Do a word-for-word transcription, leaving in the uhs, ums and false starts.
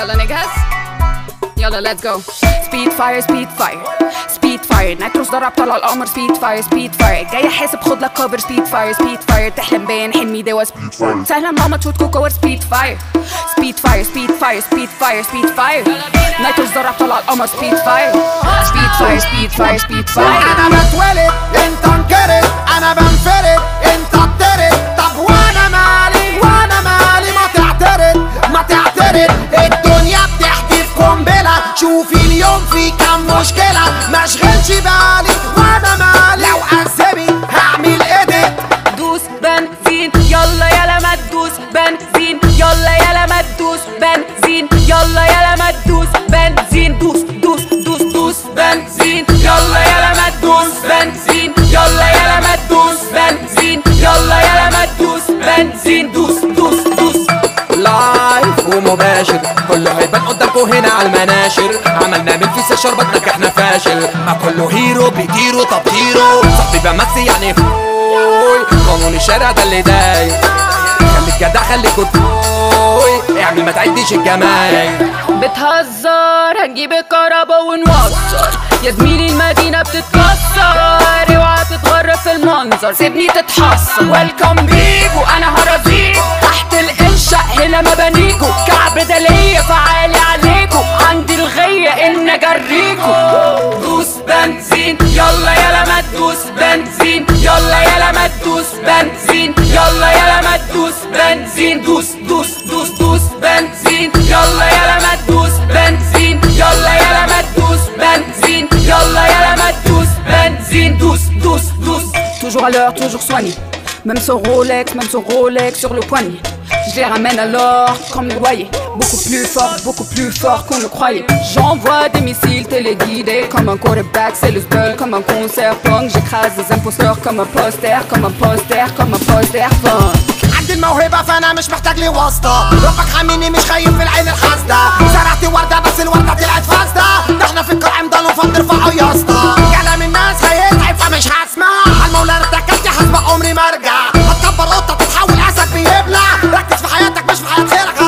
يلا نجهز، يلا ليتس جو. سبيد فاير سبيد فاير سبيد فاير، نيتروس ضرب طلع القمر. سبيد فاير سبيد فاير، جاي حاسب خد لك كفر. سبيد فاير سبيد فاير، تحلم بين حلمي دوا. سبيد فاير سهلا ماما تشوت كوكور. سبيد فاير سبيد فاير سبيد فاير سبيد فاير سبيد فاير، نيتروس ضرب طلع القمر. سبيد فاير سبيد فاير سبيد فاير سبيد فاير. انا بتولد انت انكرت، انا بنفرد انت بترد. طب وانا مالي وانا مالي، ما تعترض ما تعترض. الدنيا بتحدف قنبله، شوفي اليوم في كام مشكله. ما اشغلش بالي وانا مالي، لو عذبي هعمل ايديت. دوس بنزين يلا يلا ما تدوس بنزين، يلا يلا ما تدوس بنزين، يلا يلا ما تدوس بنزين. دوس دوس دوس دوس بنزين، يلا يلا ما تدوس بنزين، يلا يلا ما تدوس بنزين، يلا يلا ما تدوس بنزين. دوس دوس دوس. لايف ومباشر، كله هيبان قدامكوا هنا على المناشر. عملنا من فيس شربتك احنا فاشل، ما كله هيرو بيطيروا. طب طيروا صاحبي بمسي يعني فوي، قانون الشارع ده اللي دايق. خليك جدع خليك فوي، اعمل ما تعديش الجمايل. بتهزر هنجيب الكهربا ونوصل، يا زميلي المدينة بتتكسر. اوعى تتغرب في المنظر سيبني تتحصر. ويلكم بيك وانا هرازيك، تحت الانشاء هنا مبانيكو. كعب ده ليا فعالي عليكو، عندي الغية ان اجريكو. دوس بنزين يلا يلا ما تدوس بنزين، يلا يلا ما تدوس بنزين، يلا يلا ما تدوس بنزين. دوس دوس دوس دوس بنزين، يلا يلا ما تدوس بنزين، يلا يلا ما تدوس بنزين، يلا يلا ما تدوس بنزين. دوس دوس دوس. Toujours à l'heure, toujours soigné. Même son Rolex, même son Rolex sur le poignet. Je les ramène alors comme le loyer. Beaucoup plus fort, beaucoup plus fort qu'on le croyait. J'envoie des missiles téléguidés comme un quarterback, c'est le spell comme un concert punk. J'écrase des imposteurs comme un poster, comme un poster, comme un poster punk. عندي الموهبة فأنا مش محتاج لي واسطة. ربك حاميني مش خايف في العين الحاسدة. زرعت وردة بس الوردة طلعت فاسدة. ده احنا في القرع مضلوا فبنرفعوا يا اسطى. كلام الناس هيتعب فمش هسمع. عالمولى ارتكبت حسب عمري ما ارجع. هتكبر قطة تتحول أسد بيبلع. ركز في حياتك مش في حياة غيرك.